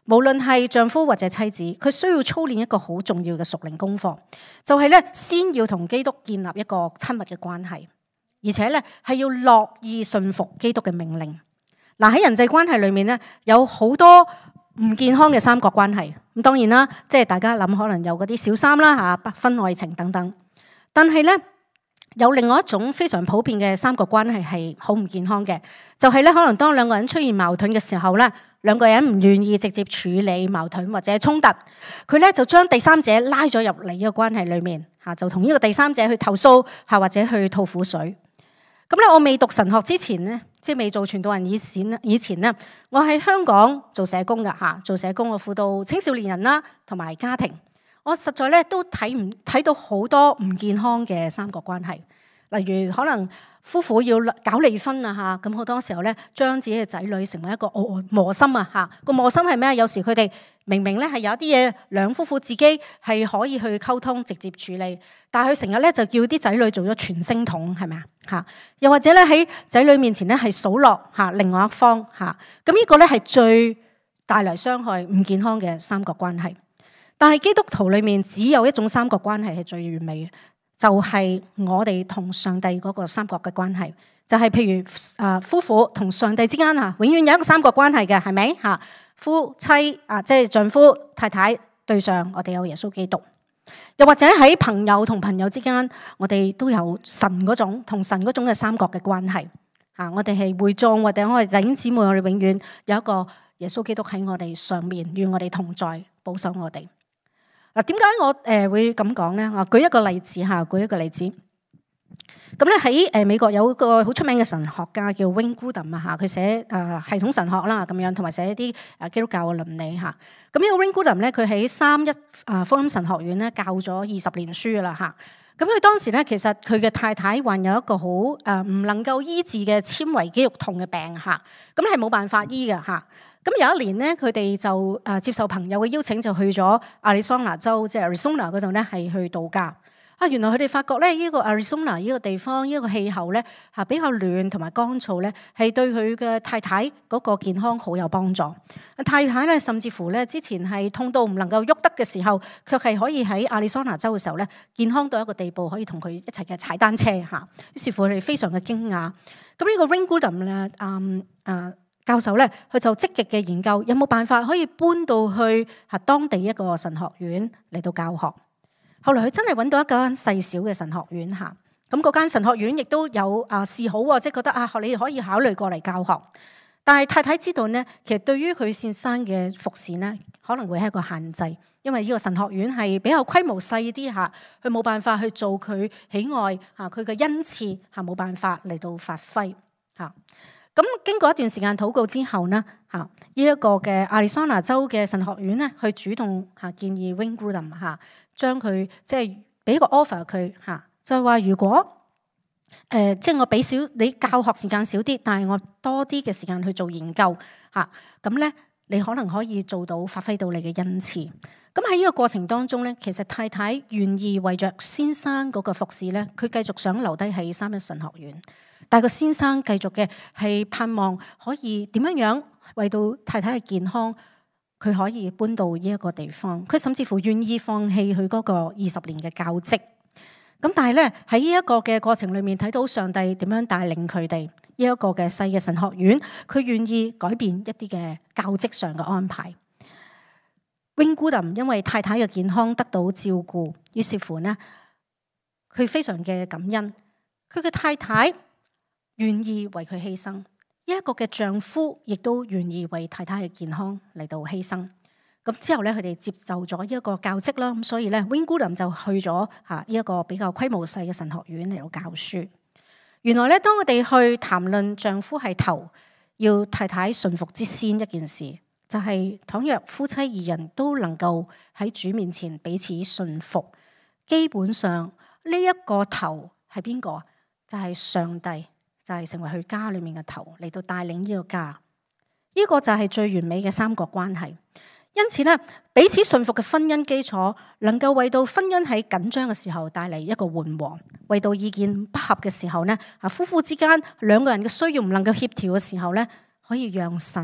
無論係丈夫或者妻子，佢需要操練一個好重要嘅屬靈功課，就係咧先要同基督建立一個親密嘅關係，而且咧係要樂意順服基督嘅命令。嗱，喺人際關係裏面咧，有好多唔健康嘅三角關係。咁當然啦，即係大家諗可能有嗰啲小三啦嚇、不婚外情等等。但係咧有另外一種非常普遍嘅三角關係係好唔健康嘅，就係咧可能當兩個人出現矛盾嘅時候咧，兩個人唔願意直接處理矛盾或者衝突，佢咧就將第三者拉咗入嚟呢個關係裏面嚇，就同呢個第三者去投訴嚇或者去吐苦水。咁咧，我未讀神學之前咧，即係未做傳道人以前咧，以前咧，我喺香港做社工㗎嚇，做社工我輔導青少年人啦，同埋家庭，我實在咧都睇唔睇到好多唔健康嘅三角關係，例如可能夫婦要搞離婚啊嚇，咁好多時候咧將自己嘅仔女成為一個磨心啊嚇，個磨心係咩？有時佢哋明明咧係有一啲嘢兩夫婦自己係可以去溝通直接處理，但係佢成日咧就叫啲仔女做咗傳聲筒，係咪啊嚇？又或者咧喺仔女面前咧係數落嚇另外一方嚇，咁呢個咧係最帶來傷害唔健康嘅三角關係。但係基督徒裏面只有一種三角關係係最完美嘅，就係我哋同上帝嗰個三角嘅關係，就係譬如誒夫婦同上帝之間嚇，永遠有一個三角關係嘅，係咪嚇？夫妻啊，即係丈夫太太對上，我哋有耶穌基督；又或者喺朋友同朋友之間，我哋都有神嗰種同神嗰種嘅三角嘅關係嚇。我哋係會眾或者我哋弟兄姊妹，我哋永遠有一個耶穌基督喺我哋上面，與我哋同在，保守我哋。嗱，點解我誒會咁講咧？我舉一個例子嚇，舉一個例子。咁咧喺誒美國有一個好出名嘅神學家叫 Wayne Grudem 啊嚇，佢寫誒系統神學啦咁樣，同埋寫一啲誒基督教嘅倫理嚇。咁呢個 Wayne Grudem 咧，佢喺三一啊福音神學院咧教咗二十年書噶啦嚇。咁佢當時咧其實佢嘅太太患有一個好誒唔能夠醫治嘅纖維肌肉痛嘅病嚇，咁係冇辦法醫嘅嚇。咁有一年咧，佢哋就誒接受朋友嘅邀請，就去咗亞利桑那州，即係 Arizona 嗰度咧，係去度假。啊，原來佢哋發覺咧，呢個 Arizona 呢個地方，呢個氣候咧嚇比較暖同埋乾燥咧，係對佢嘅太太嗰個健康好有幫助。太太咧甚至乎咧之前係痛到唔能夠喐得嘅時候，卻係可以喺亞利桑那州嘅時候咧，健康到一個地步，可以同佢一齊嘅踩單車嚇。於是乎佢哋非常嘅驚訝。咁呢個 Wayne Grudem 咧，嗯啊。教授咧，佢就積極嘅研究有冇辦法可以搬到去嚇當地一個神學院嚟到教學。後來佢真係揾到一間細小嘅神學院嚇，咁嗰間神學院亦都有啊示好喎，即係覺得啊你可以考慮過嚟教學。但係太太知道呢，其實對於佢先生嘅服侍呢，可能會係一個限制，因為呢個神學院係比較規模細啲嚇，佢冇辦法去做佢喜愛嚇佢嘅恩賜嚇，冇辦法嚟到發揮嚇。咁經過一段時間禱告之後呢，嚇呢一個嘅亞利桑那州嘅神學院咧，去主動嚇建議 Wayne Grudem 嚇將佢即係俾個 offer 佢嚇，就係話如果誒即係我俾少你教學時間少啲，但係我多啲嘅時間去做研究嚇，咁咧你可能可以做到發揮到你嘅恩賜。咁喺呢個過程當中咧，其實太太願意為着先生嗰個服侍咧，佢繼續想留低喺三一神學院。但係個先生繼續嘅係盼望可以點樣樣為到太太嘅健康，佢可以搬到呢一個地方。佢甚至乎願意放棄佢嗰個二十年嘅教職。咁但係咧喺呢一個嘅過程裏面，睇到上帝點樣帶領佢哋呢一個嘅細嘅神學院，佢願意改變一啲嘅教職上嘅安排。Wayne Grudem因為太太嘅健康得到照顧，於是乎呢，佢非常嘅感恩。佢嘅太太願意為佢犧牲，呢一個嘅丈夫亦都願意為太太嘅健康嚟到犧牲。咁之後咧，佢哋接受咗呢一個教職啦。咁所以咧 Wayne Grudem就去咗嚇呢一個比較規模細嘅神學院嚟到教書。原來咧，當我哋去談論丈夫係頭，要太太順服之先一件事，就係、是、倘若夫妻二人都能夠喺主面前彼此順服，基本上呢一、這個頭係邊個？就係、是、上帝。就係成為佢家裏面嘅頭嚟到帶領呢個家，呢、這個就係最完美嘅三角關係。因此咧，彼此順服嘅婚姻基礎，能夠為到婚姻喺緊張嘅時候帶嚟一個緩和，為到意見不合嘅時候咧，啊夫婦之間兩個人嘅需要唔能夠協調嘅時候咧，可以讓神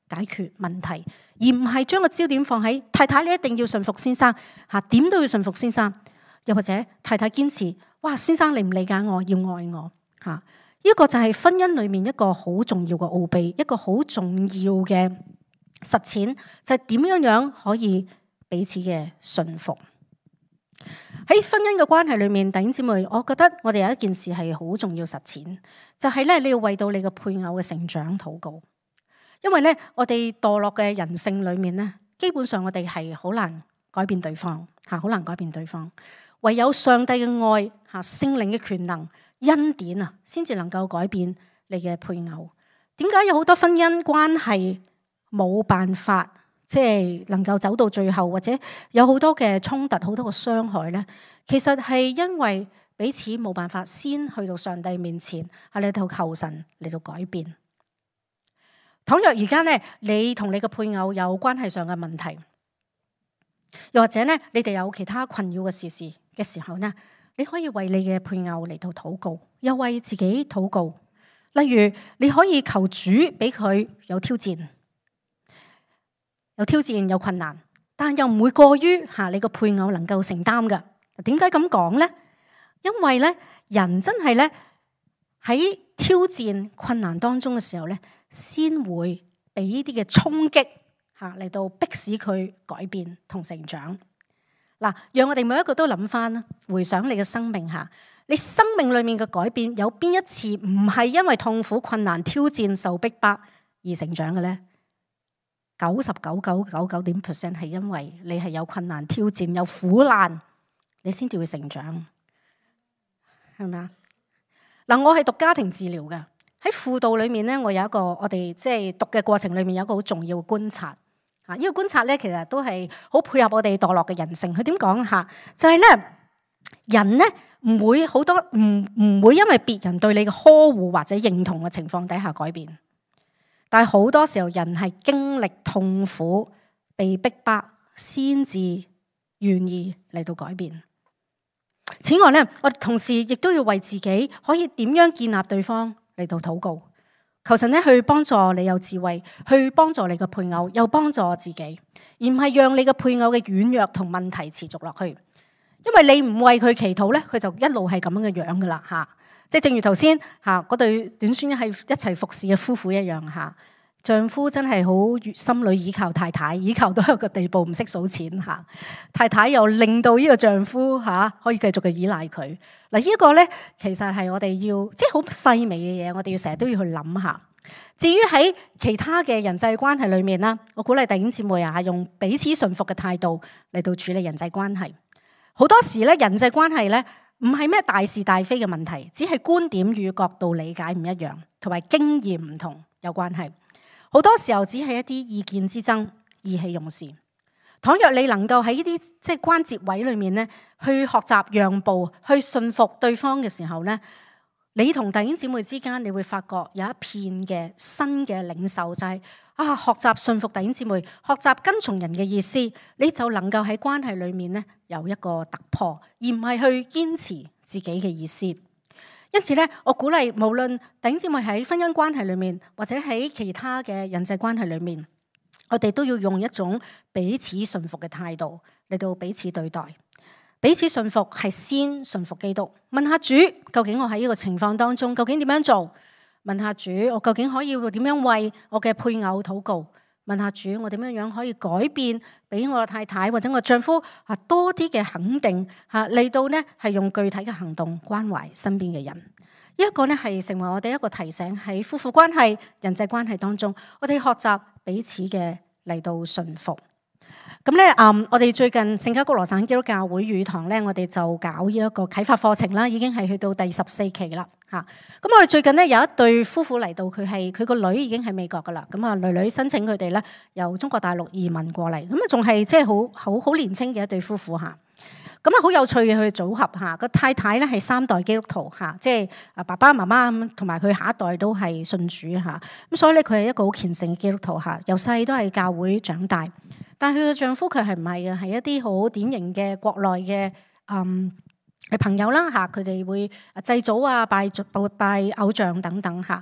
解決問題，而唔係將個焦點放喺太太你一定要順服先生嚇，點都要順服先生，又或者太太堅持哇先生理唔理解我，要愛我嚇，呢一個就係婚姻裡面一個好重要嘅奧秘，一個好重要嘅實踐，就係點樣樣可以彼此嘅順服。喺婚姻嘅關係裏面，弟兄姊妹，我覺得我哋有一件事係好重要實踐，就係咧你要為到你嘅配偶嘅成長禱告。因為咧我哋墮落嘅人性裏面咧，基本上我哋係好難改變對方吓，好難改變對方。唯有上帝嘅愛吓、聖靈嘅權能、恩典啊，先至能夠改變你嘅配偶。點解有好多婚姻關係冇辦法？即係能夠走到最後，或者有好多嘅衝突、好多嘅傷害咧，其實係因為彼此冇辦法先去到上帝面前，喺你度求神嚟到改變。倘若而家咧，你同你嘅配偶有關係上嘅問題，又或者咧，你哋有其他困擾嘅事事嘅時候咧，你可以為你嘅配偶嚟到禱告，又為自己禱告。例如，你可以求主俾佢有挑戰。有挑戰有困難，但又唔會過於吓你個配偶能夠承擔嘅。點解咁講呢？因為咧人真係咧喺挑戰困難當中嘅時候咧，先會俾呢啲嘅衝擊吓嚟到迫使佢改變同成長。嗱，讓我哋每一個都諗翻啦，回想你嘅生命吓，你生命裏面嘅改變有邊一次唔係因為痛苦、困難、挑戰、受逼迫而成長嘅咧？九十九九九九點 percent 係因為你係有困難、挑戰、有苦難，你先至會成長，係咪啊？嗱，我係讀家庭治療嘅，喺輔導裏面咧，我有一個我哋即係讀嘅過程裏面有一個好重要嘅觀察啊！呢個觀察咧，其實都係好配合我哋墮落嘅人性。佢點講吓？就係咧，人咧唔會好多唔唔會因為別人對你嘅呵護或者認同嘅情況底下改變。但係好多時候，人係經歷痛苦、被逼迫，先至願意嚟到改變。此外咧，我哋同時亦都要為自己可以點樣建立對方嚟到禱告，求神咧去幫助你有智慧，去幫助你嘅配偶，又幫助自己，而唔係讓你嘅配偶嘅軟弱同問題持續落去。因為你唔為佢祈禱咧，佢就一路係咁樣嘅樣噶啦吓。即係正如頭先嚇嗰對短宣係一齊服侍嘅夫婦一樣嚇，丈夫真係好心裏倚靠太太，倚靠到一個地步唔識數錢嚇，太太又令到呢個丈夫嚇可以繼續嘅依賴佢。嗱，呢個咧其實係我哋要即係好細微嘅嘢，我哋要成日都要去諗下。至於喺其他嘅人際關係裏面啦，我鼓勵弟兄姊妹啊，用彼此順服嘅態度嚟到處理人際關係。好多時咧，人際關係咧，唔係咩大是大非嘅問題，只係觀點與角度理解唔一樣，同埋經驗唔同有關係。好多時候只係一啲意見之爭，意氣用事。倘若你能夠喺呢啲即係關節位裏面咧，去學習讓步，去順服對方嘅時候咧，你同弟兄姊妹之間，你會發覺有一片嘅新嘅領受，就係啊，學習順服弟兄姊妹，學習跟從人嘅意思，你就能夠喺關係裏面咧有一個突破，而唔係去堅持自己嘅意思。因此咧，我鼓勵無論弟兄姊妹喺婚姻關係裏面，或者喺其他嘅人際關係裏面，我哋都要用一種彼此順服嘅態度嚟到彼此對待。彼此順服係先順服基督。問下主，究竟我喺呢個情況當中，究竟點樣做？問下主，我究竟可以點樣為我嘅配偶禱告？問下主，我點樣樣可以改變，俾我嘅太太或者我丈夫啊多啲嘅肯定吓，嚟到呢係用具體嘅行動關懷身邊嘅人。呢一個呢係成為我哋一個提醒，喺夫婦關係、人際關係當中，我哋學習彼此嘅嚟到順服。咁咧，嗯，我哋最近聖家谷羅省基督教會語堂咧，我哋就搞呢一個啟發課程啦，已經係去到第十四期啦，嚇。咁我哋最近咧有一對夫婦嚟到，佢係佢個女已經喺美國噶啦，咁啊，女女申請佢哋咧由中國大陸移民過嚟，咁啊仲係即係好好好年輕嘅一對夫婦嚇。咁啊好有趣嘅佢組合嚇，個太太咧係三代基督徒嚇，即係啊爸爸媽媽咁同埋佢下一代都係信主嚇，咁所以咧佢係一個好虔誠嘅基督徒嚇，由細都係教會長大。但係佢嘅丈夫佢係唔係嘅，係一啲好典型嘅國內嘅嗯嘅朋友啦嚇，佢哋會祭祖啊、拜拜拜偶像等等嚇。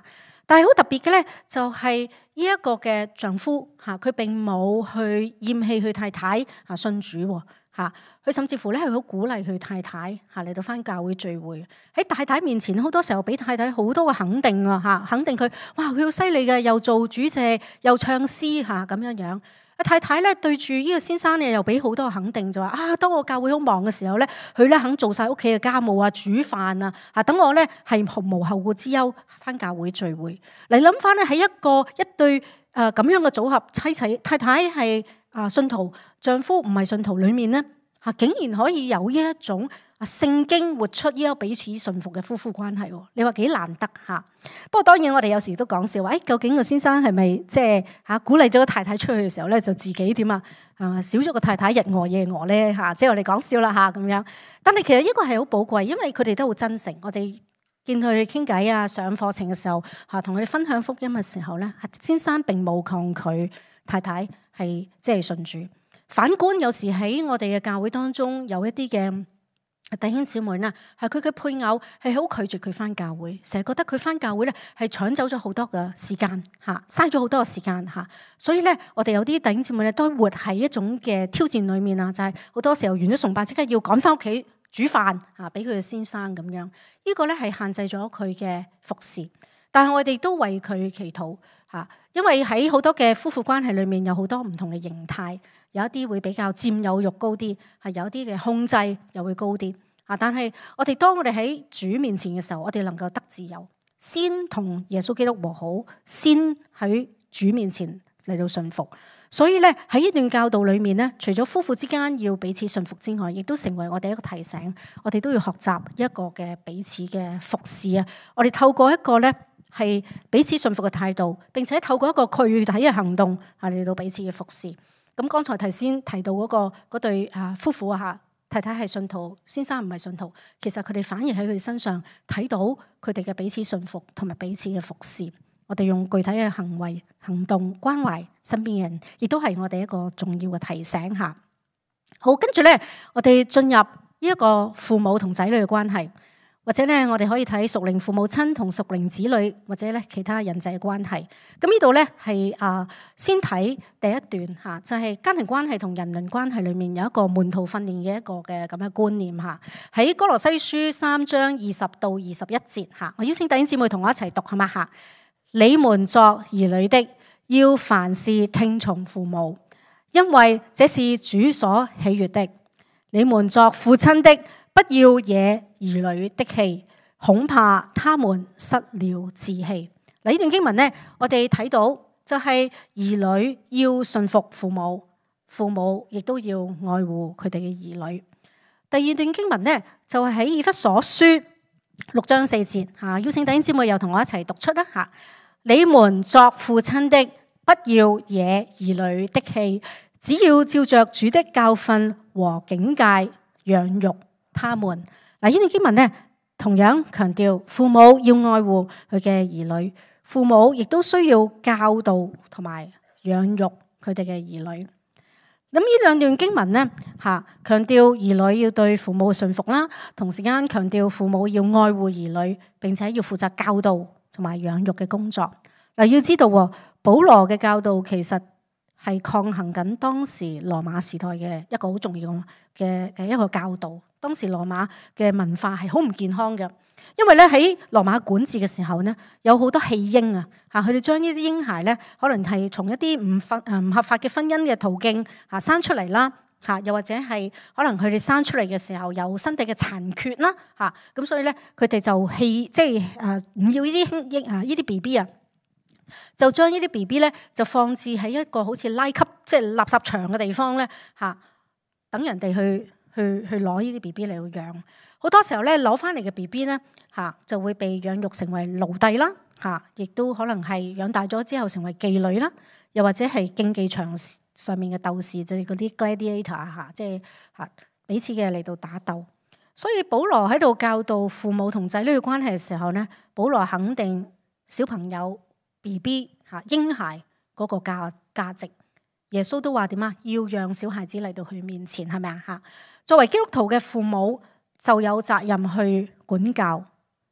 但係好特別嘅咧，就係呢一個嘅丈夫嚇，佢並冇去厭棄佢太太嚇信主喎嚇，佢甚至乎咧係好鼓勵佢太太嚇嚟到返教會聚會。喺太太面前，好多時候俾太太好多嘅肯定啊嚇，肯定佢哇佢好犀利嘅，又做主謝又唱詩嚇咁樣樣。太太咧對住呢個先生咧又俾好多肯定，就話啊，當我教會好忙嘅時候咧，佢咧肯做晒屋企嘅家務啊、煮飯啊，嚇等我咧係無後顧之憂返教會聚會。嚟諗翻咧喺一個一對誒咁樣嘅組合，妻妻太太係啊信徒，丈夫唔係信徒裏面咧嚇，竟然可以有呢一種啊聖經活出呢個彼此順服嘅夫婦關係喎，你話幾難得嚇？不過當然我哋有時都講笑話，誒究竟個先生係咪即係嚇鼓勵咗個太太出去嘅時候咧，就自己點啊？啊少咗個太太日餓夜餓咧嚇，即係我哋講笑啦嚇咁樣。但係其實呢個係好寶貴，因為佢哋都好真誠。我哋見佢哋傾偈啊、上課程嘅時候嚇，同佢哋分享福音嘅時候咧，先生並冇抗拒太太係即係信主。反觀有時喺我哋嘅教會當中有一啲嘅弟兄姊妹啦，係佢嘅配偶係好拒絕佢返教會，成日覺得佢返教會咧係搶走咗好多嘅時間嚇，嘥咗好多嘅時間嚇。所以咧，我哋有啲弟兄姊妹咧都活喺一種嘅挑戰裡面啊，就係、是、好多時候完咗崇拜即刻要趕返屋企煮飯嚇，俾佢嘅先生咁樣。呢、這個咧係限制咗佢嘅服侍，但係我哋都為佢祈禱嚇，因為喺好多嘅夫婦關係裡面有好多唔同嘅形態。有一啲會比較佔有欲高啲，係有啲嘅控制又會高啲啊！但係我哋當我哋喺主面前嘅時候，我哋能夠得自由，先同耶穌基督和好，先喺主面前嚟到順服。所以咧喺呢段教導裏面咧，除咗夫婦之間要彼此順服之外，亦都成為我哋一個提醒，我哋都要學習一個嘅彼此嘅服侍啊！我哋透過一個咧係彼此順服嘅態度，並且透過一個具體嘅行動啊嚟到彼此嘅服侍。咁剛才頭先提到嗰、那個嗰對啊夫婦啊嚇，太太係信徒，先生唔係信徒，其實佢哋反而喺佢哋身上睇到佢哋嘅彼此順服同埋彼此嘅服侍。我哋用具體嘅行為行動關懷身邊人，亦都係我哋一個重要嘅提醒嚇。好，跟住咧，我哋進入呢一個父母同仔女嘅關係。或者咧，我哋可以睇屬靈父母親同屬靈子女，或者咧其他人際嘅關係。咁呢度咧係啊，先睇第一段嚇，就係家庭關係同人倫關係裏面有一個門徒訓練嘅一個嘅咁嘅觀念嚇。喺哥羅西書三章二十到二十一節嚇，我邀請弟兄姊妹同我一齊讀，好嗎嚇？你們作兒女的，要凡事聽從父母，因為這是主所喜悅的。你們作父親的，不要惹兒女的氣，恐怕他們失了志氣。嗱，呢段經文呢，我哋睇到就係兒女要順服父母，父母亦都要愛護佢哋嘅兒女。第二段經文呢，就係喺以弗所書六章四節嚇，邀請弟兄姊妹又同我一齊讀出啦嚇。你們作父親的，不要惹兒女的氣，只要照着主的教訓和警戒養育他們。嗱，呢段經文咧，同樣強調父母要愛護佢嘅兒女，父母亦都需要教導同埋養育佢哋嘅兒女。咁呢兩段經文咧，嚇強調兒女要對父母順服啦，同時間強調父母要愛護兒女，並且要負責教導同埋養育嘅工作。嗱，要知道保羅嘅教導其實係抗衡緊當時羅馬時代嘅一個好重要嘅嘅一個教導。當時羅馬嘅文化係好唔健康嘅，因為咧喺羅馬管治嘅時候咧，有好多棄嬰啊，嚇佢哋將呢啲嬰孩咧，可能係從一啲唔合誒唔合法嘅婚姻嘅途徑嚇生出嚟啦，嚇又或者係可能佢哋生出嚟嘅時候有身體嘅殘缺啦，嚇咁所以咧佢哋就棄即係誒唔要呢啲嬰啊呢啲 B B 啊，就將呢啲 B B 咧就放置喺一個好似拉級即係垃圾場嘅地方咧嚇，等人哋去。去去攞呢啲 B B 嚟去養，好多時候咧攞翻嚟嘅 B B 咧嚇就會被養育成為奴隸啦嚇，亦都可能係養大咗之後成為妓女啦，又或者係競技場上面嘅鬥士，就係嗰啲 gladiator 嚇，即係嚇彼此嘅嚟到打鬥。所以保羅喺度教導父母同仔女嘅關係嘅時候咧，保羅肯定小朋友 B B 嚇嬰孩嗰個價價值。耶穌都話點啊？要讓小孩子嚟到佢面前，係咪啊嚇？作為基督徒嘅父母就有責任去管教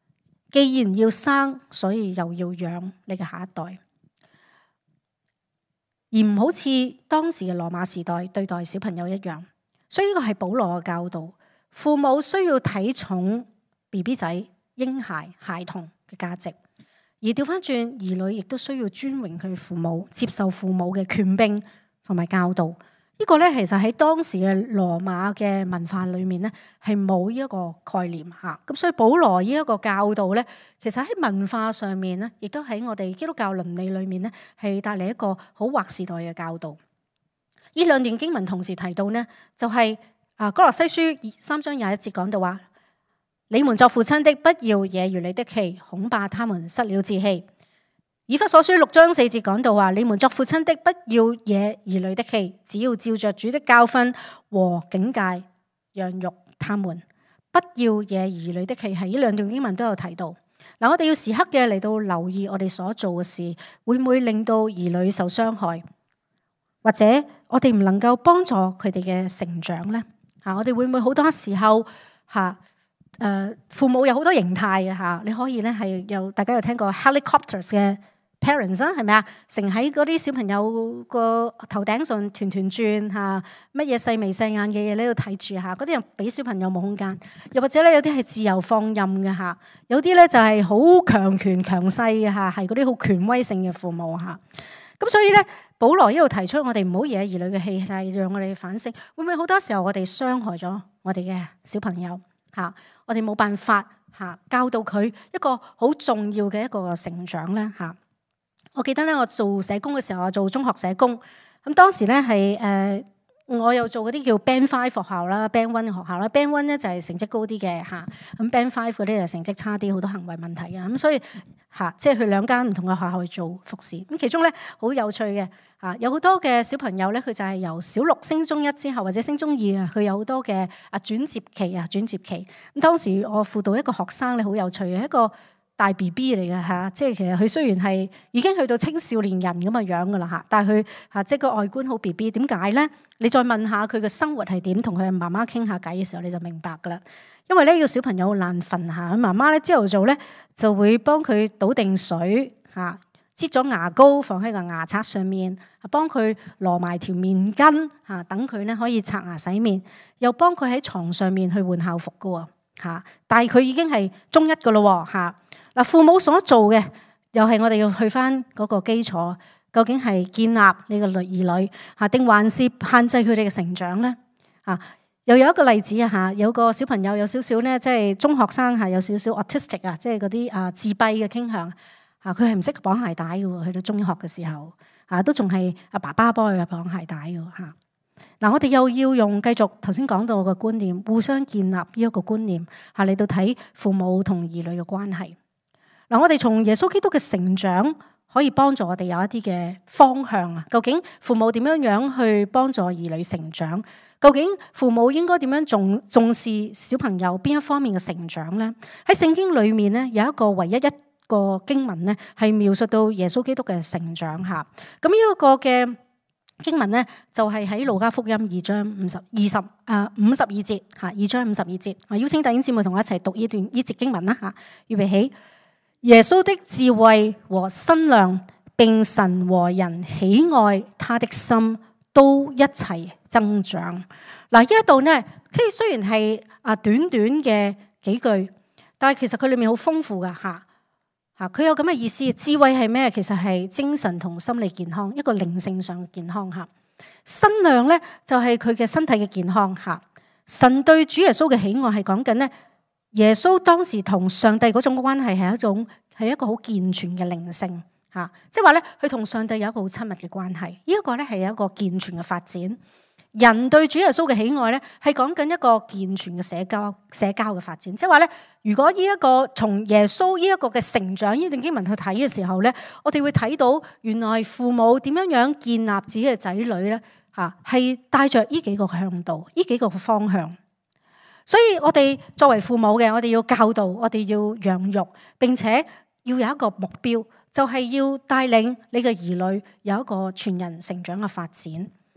既然要生，所以又要養你嘅下一代，而唔好似當時嘅羅馬時代對待小朋友一樣。所以呢個係保羅嘅教導，父母需要睇重 B B 仔、嬰孩、孩童嘅價值，而調翻轉兒女亦都需要尊榮佢父母，接受父母嘅權柄同埋教導。呢個咧，其實喺當時嘅羅馬嘅文化裏面咧，係冇呢一個概念嚇。咁所以保羅呢一個教導咧，其實喺文化上面咧，亦都喺我哋基督教倫理裏面咧，係帶嚟一個好劃時代嘅教導。呢兩段經文同時提到呢，就係啊哥羅西書三章廿一節講到話：你們作父親的，不要惹兒女的氣，恐怕他們失了志氣。以弗所書六章四節講到話：你們作父親的，不要惹兒女的氣，只要照着主的教訓和警戒養育他們。不要惹兒女的氣，係呢兩段經文都有提到。嗱，我哋要時刻嘅嚟到留意我哋所做嘅事，會唔會令到兒女受傷害，或者我哋唔能夠幫助佢哋嘅成長呢？吓，我哋會唔會好多時候吓？誒，父母有好多形態嘅吓，你可以咧係有大家有聽過 helicopters 嘅 parents 啊，係咪啊？成喺嗰啲小朋友個頭頂上團團轉嚇，乜嘢細眉細眼嘅嘢你都睇住嚇，嗰啲人俾小朋友冇空間。又或者咧有啲係自由放任嘅嚇，有啲咧就係好強權強勢嘅嚇，係嗰啲好權威性嘅父母嚇。咁所以咧，保羅呢度提出我哋唔好惹兒女嘅氣，就係讓我哋反省，會唔會好多時候我哋傷害咗我哋嘅小朋友嚇？我哋冇辦法嚇教導佢一個好重要嘅一個成長咧嚇。我記得咧，我做社工嘅時候，我做中學社工，咁當時咧係誒，我又做嗰啲叫 Band Five 學校啦 ，Band One 嘅學校啦 ，Band One 咧就係成績高啲嘅嚇，咁 Band Five 嗰啲就成績差啲，好多行為問題啊，咁所以嚇即係去兩間唔同嘅學校去做服侍。咁其中咧好有趣嘅嚇，有好多嘅小朋友咧，佢就係由小六升中一之後或者升中二啊，佢有好多嘅啊轉接期啊轉接期。咁當時我輔導一個學生咧，好有趣嘅一個大 B B 嚟嘅嚇，即係其實佢雖然係已經去到青少年人咁嘅樣噶啦嚇，但係佢嚇即係個外觀好 B B。點解咧？你再問下佢嘅生活係點，同佢媽媽傾下偈嘅時候，你就明白噶啦。因為咧，呢個小朋友好難瞓嚇，佢媽媽咧朝頭早咧就會幫佢倒定水嚇，擠咗牙膏放喺個牙刷上面，幫佢攞埋條面巾嚇，等佢咧可以刷牙洗面，又幫佢喺床上面去換校服噶喎嚇。但係佢已經係中一噶咯喎嚇。嗱，父母所做嘅又係我哋要去翻嗰個基礎，究竟係建立你個兒女嚇，定還是限制佢哋嘅成長咧？嚇，又有一個例子啊嚇，有個小朋友有少少咧，即係中學生係有少少 autistic 啊，即係嗰啲啊自閉嘅傾向嚇，佢係唔識綁鞋帶嘅喎，去到中學嘅時候嚇，都仲係阿爸爸幫佢綁鞋帶嘅嚇。嗱，我哋又要用繼續頭先講到嘅觀念，互相建立呢一個觀念嚇，嚟到睇父母同兒女嘅關係。嗱，我哋從耶穌基督嘅成長可以幫助我哋有一啲嘅方向啊。究竟父母點樣樣去幫助兒女成長？究竟父母應該點樣重重視小朋友邊一方面嘅成長咧？喺聖經裏面咧有一個唯一一個經文咧係描述到耶穌基督嘅成長嚇。咁呢一個嘅經文咧就係喺路加福音二章五十二十啊五十二節嚇，二章五十二節。我邀請弟兄姊妹同我一齊讀呢段呢節經文啦嚇，預備起。耶穌的智慧和身量，並神和人喜愛他的心，都一齊增長。嗱，呢一度呢，其實雖然係啊短短嘅幾句，但係其實佢裏面好豐富噶吓吓。佢有咁嘅意思，智慧係咩？其實係精神同心理健康，一個靈性上嘅健康吓。身量咧就係佢嘅身體嘅健康吓。神對主耶穌嘅喜愛係講緊呢。耶穌當時同上帝嗰種關係係一種係一個好健全嘅靈性嚇，即係話咧佢同上帝有一個好親密嘅關係。呢一個咧係一個健全嘅發展。人對主耶穌嘅喜愛咧係講緊一個健全嘅社交社交嘅發展。即係話咧，如果呢一個從耶穌呢一個嘅成長呢段經文去睇嘅時候咧，我哋會睇到原來父母點樣樣建立自己嘅仔女咧嚇，係帶着呢幾個向度，呢幾個方向。所以我哋作為父母嘅，我哋要教導，我哋要養育，並且要有一個目標，就係要帶領你嘅兒女有一個全人成長嘅發展。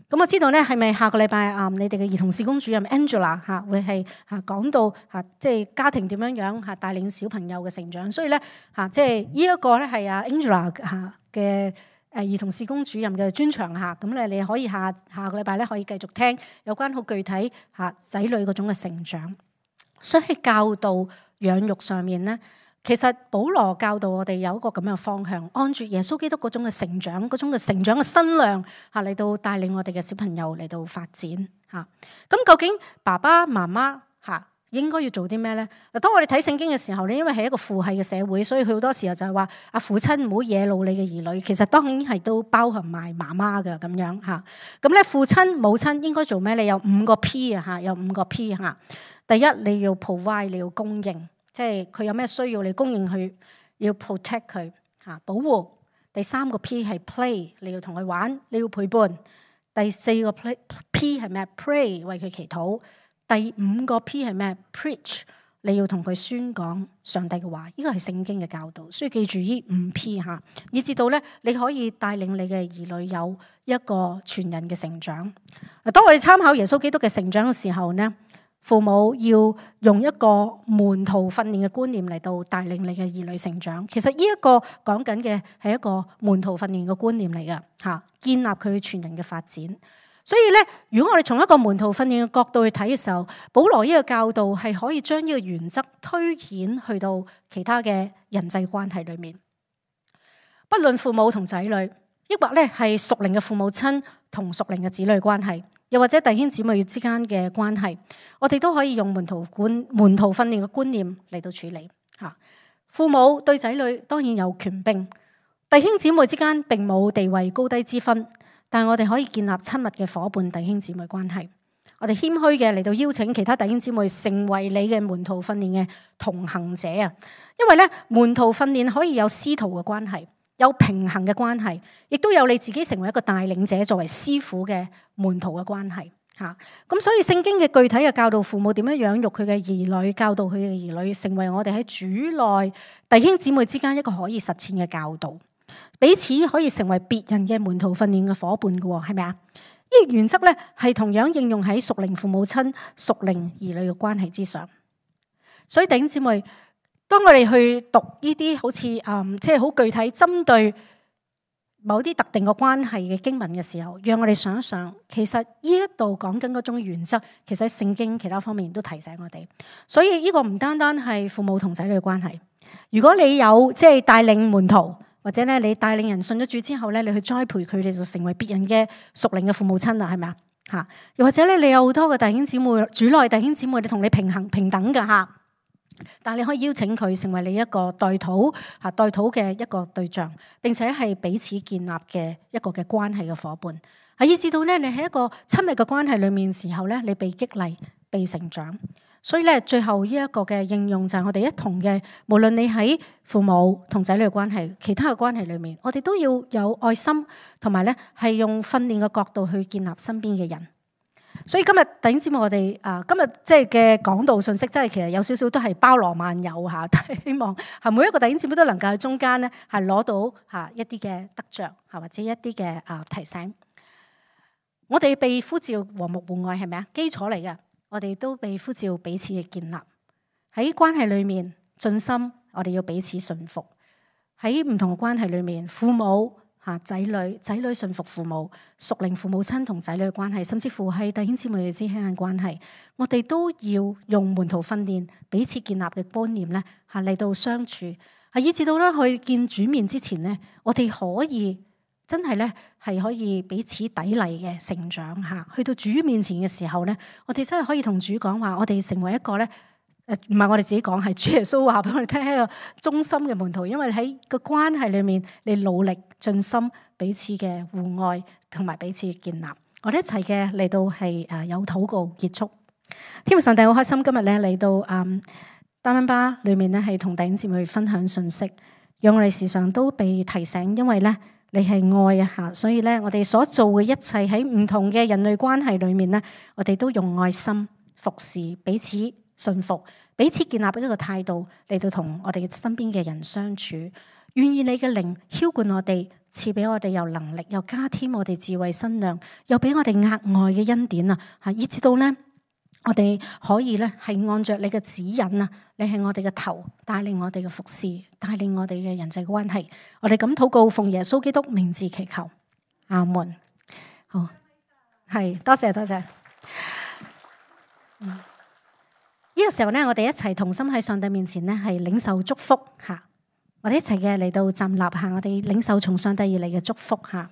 咁我知道咧，係咪下個禮拜啊，你哋嘅兒童事工主任 Angela 嚇會係嚇講到嚇，即係家庭點樣樣嚇帶領小朋友嘅成長。所以咧嚇，即係呢一個咧係啊 Angela 嚇嘅誒兒童事工主任嘅專長嚇。咁咧你可以下下個禮拜咧可以繼續聽有關好具體嚇仔女嗰種嘅成長。所以喺教導養育上面咧，其實保羅教導我哋有一個咁樣嘅方向，按住耶穌基督嗰種嘅成長，嗰種嘅成長嘅身量嚇嚟到帶領我哋嘅小朋友嚟到發展嚇。咁究竟爸爸媽媽嚇應該要做啲咩咧？嗱，當我哋睇聖經嘅時候咧，因為係一個父系嘅社會，所以佢好多時候就係話啊，父親唔好惹怒你嘅兒女。其實當然係都包含埋媽媽嘅咁樣嚇。咁咧父親母親應該做咩？你有五個 P 啊嚇，有五個 P 嚇。第一，你要 provide，你要供應。即係佢有咩需要，你供應佢，要 protect 佢嚇，保護。第三個 P 係 play，你要同佢玩，你要陪伴。第四個 P 係咩 ？pray， 為佢祈禱。第五個 P 係咩 ？preach， 你要同佢宣講上帝嘅話。呢個係聖經嘅教導，所以記住呢五 P 嚇，以至到咧你可以帶領你嘅兒女有一個全人嘅成長。當我哋參考耶穌基督嘅成長嘅時候呢，父母要用一個門徒訓練嘅觀念嚟到帶領你嘅兒女成長。其實呢一個講緊嘅係一個門徒訓練嘅觀念嚟嘅嚇，建立佢全人嘅發展。所以咧，如果我哋從一個門徒訓練嘅角度去睇嘅時候，保羅呢個教導係可以將呢個原則推顯去到其他嘅人際關係裏面，不論父母同仔女，抑或咧係屬靈嘅父母親同屬靈嘅子女關係，又或者弟兄姊妹之間嘅關係，我哋都可以用門徒觀門徒訓練嘅觀念嚟到處理嚇。父母對仔女當然有權柄，弟兄姊妹之間並冇地位高低之分，但係我哋可以建立親密嘅夥伴弟兄姊妹關係。我哋謙虛嘅嚟到邀請其他弟兄姊妹成為你嘅門徒訓練嘅同行者啊！因為咧門徒訓練可以有師徒嘅關係，有平衡嘅關係，亦都有你自己成為一個帶領者作為師傅嘅門徒嘅關係嚇。咁所以聖經嘅具體嘅教導父母點樣養育佢嘅兒女，教導佢嘅兒女，成為我哋喺主內弟兄姊妹之間一個可以實踐嘅教導，彼此可以成為別人嘅門徒訓練嘅伙伴嘅喎，係咪啊？呢個原則咧係同樣應用喺屬靈父母親、屬靈兒女嘅關係之上。所以弟兄姊妹，當我哋去讀呢啲好似誒即係好具體針對某啲特定嘅關係嘅經文嘅時候，讓我哋想一想，其實呢一度講緊嗰種原則，其實喺聖經其他方面都提醒我哋。所以呢個唔單單係父母同仔女嘅關係。如果你有即係帶領門徒，或者咧你帶領人信咗主之後咧，你去栽培佢哋就成為別人嘅屬靈嘅父母親啦，係咪啊？嚇！又或者咧你有好多嘅弟兄姊妹，主內弟兄姊妹，你同你平衡平等嘅嚇。但係你可以邀請佢成為你一個代禱嚇代禱嘅一個對象，並且係彼此建立嘅一個嘅關係嘅伙伴。係以至到咧你喺一個親密嘅關係裏面時候咧，你被激勵、被成長。所以咧，最後呢一個嘅應用就係我哋一同嘅，無論你喺父母同仔女嘅關係、其他嘅關係裏面，我哋都要有愛心，同埋咧係用訓練嘅角度去建立身邊嘅人。所以今日弟兄姊妹，我哋啊今日即係嘅講道信息，真係其實有少少都係包羅萬有嚇，但係希望係每一個弟兄姊妹都能夠喺中間咧係攞到嚇一啲嘅得着嚇，或者一啲嘅啊提醒。我哋被呼召和睦互愛係咪啊？基礎嚟嘅。我哋都被呼召彼此嘅建立，喺關係裏面盡心，我哋要彼此順服。喺唔同嘅關係裏面，父母嚇仔女，仔女順服父母，屬靈父母親同仔女嘅關係，甚至乎係弟兄姊妹嘅之間嘅關係，我哋都要用門徒訓練彼此建立嘅觀念咧嚇嚟到相處，係以至到咧去見主面之前咧，我哋可以。真係咧，係可以彼此砥礪嘅成長嚇。去到主面前嘅時候咧，我哋真係可以同主講話，我哋成為一個咧，誒唔係我哋自己講，係主耶穌話俾我哋聽，一個忠心嘅門徒。因為喺個關係裏面，你努力盡心彼此嘅互愛同埋彼此嘅建立。我哋一齊嘅嚟到係誒有禱告結束。天父上帝好開心，今日咧嚟到誒單蚊巴裏面咧係同弟兄姊妹分享信息，讓我哋時常都被提醒，因為咧。你係愛啊嚇，所以咧，我哋所做嘅一切喺唔同嘅人類關係裏面咧，我哋都用愛心服侍彼此順服，彼此建立一個態度嚟到同我哋身邊嘅人相處。願意你嘅靈澆灌我哋， 賜俾我哋有能力，又加添我哋智慧身量，又俾我哋額外嘅恩典啊！嚇，以至到咧，我哋可以咧係按着你嘅指引啊，你係我哋嘅頭，帶領我哋嘅服侍，帶領我哋嘅人際關係。我哋咁禱告，奉耶穌基督名字祈求，阿門。好，係多謝多謝。嗯，呢個時候咧，我哋一齊同心喺上帝面前咧，係領受祝福嚇。我哋一齊嘅嚟到站立下，我哋領受從上帝而嚟嘅祝福下。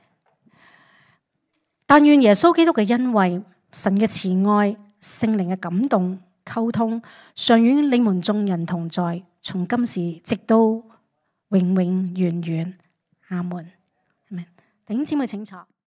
但願耶穌基督嘅恩惠、神嘅慈愛、聖靈嘅感動、溝通，常與你們眾人同在，從今時直到永永遠遠。阿門。弟兄姊妹請坐。